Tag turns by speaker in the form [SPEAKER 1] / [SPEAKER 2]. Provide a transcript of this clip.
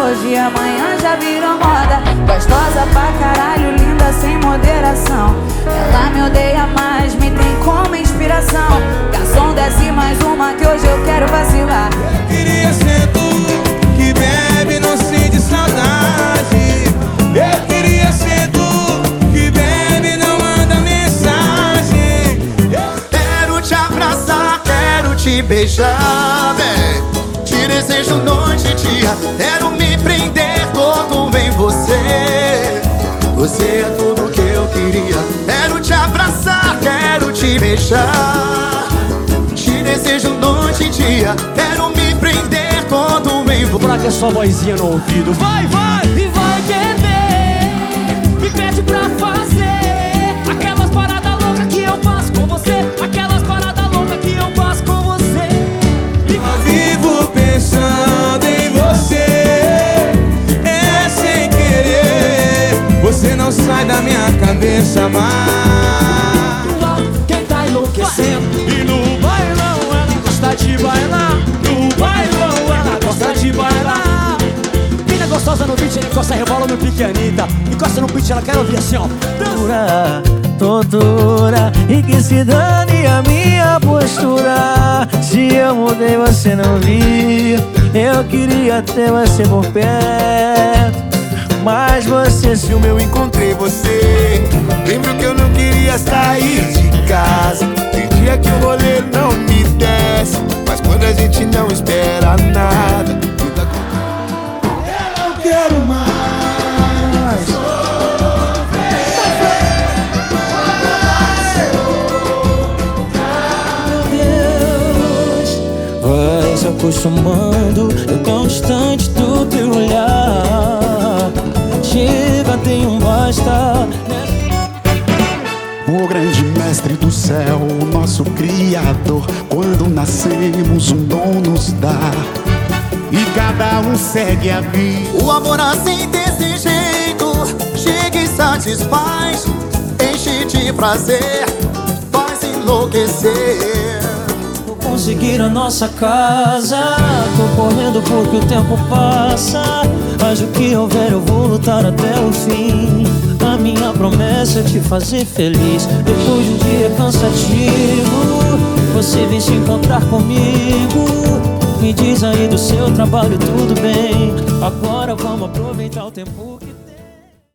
[SPEAKER 1] hoje e amanhã já virou moda. Gostosa pra caralho, linda sem moderação. Ela me odeia, mas me tem como inspiração. Garçom, desce mais uma que hoje eu quero vacilar.
[SPEAKER 2] Eu queria ser tu, que bebe não sente saudade. Eu queria ser tu, que bebe não manda mensagem.
[SPEAKER 3] Quero te abraçar, quero te beijar, te desejo noite e dia. Quero me prender todo em você. Você é tudo que eu queria. Quero te abraçar, quero te beijar. Te desejo noite e dia. Quero me prender todo em você.
[SPEAKER 4] Pra que sua vozinha no ouvido. Vai, vai!
[SPEAKER 5] E vai beber, me pede pra fazer aquelas paradas loucas que eu faço com você. Aquelas paradas loucas que eu faço com você.
[SPEAKER 2] Eu vivo pensando em você, é sem querer. Você não sai da minha cabeça mais.
[SPEAKER 5] Quem tá enlouquecendo?
[SPEAKER 4] E no bailão ela gosta de bailar. No bailão ela gosta de bailar. Mina gostosa no beat, ela encosta, rebola no pique, Anitta. Encosta no beat, ela quer ouvir assim, ó.
[SPEAKER 6] Tortura, e que se dane a minha postura. Se eu mudei você não viu. Eu queria ter você por perto, mas você sumiu.
[SPEAKER 3] Eu encontrei você. Lembro que eu não queria sair de casa. Tem dia que o rolê não me desce, mas quando a gente não espera nada, tudo acontece.
[SPEAKER 2] Eu não quero mais.
[SPEAKER 6] Vai se acostumando, eu tão distante do teu olhar. Chega, tem um basta.
[SPEAKER 7] O grande mestre do céu, o nosso criador, quando nascemos um dom nos dá, e cada um segue a vida.
[SPEAKER 3] O amor assim desse jeito chega e satisfaz, enche de prazer, faz enlouquecer.
[SPEAKER 6] Vou conseguir a nossa casa. Tô correndo porque o tempo passa, mas o que houver eu vou lutar até o fim. A minha promessa é te fazer feliz. Depois de um dia cansativo, você vem se encontrar comigo. Me diz aí do seu trabalho, tudo bem? Agora vamos aproveitar o tempo que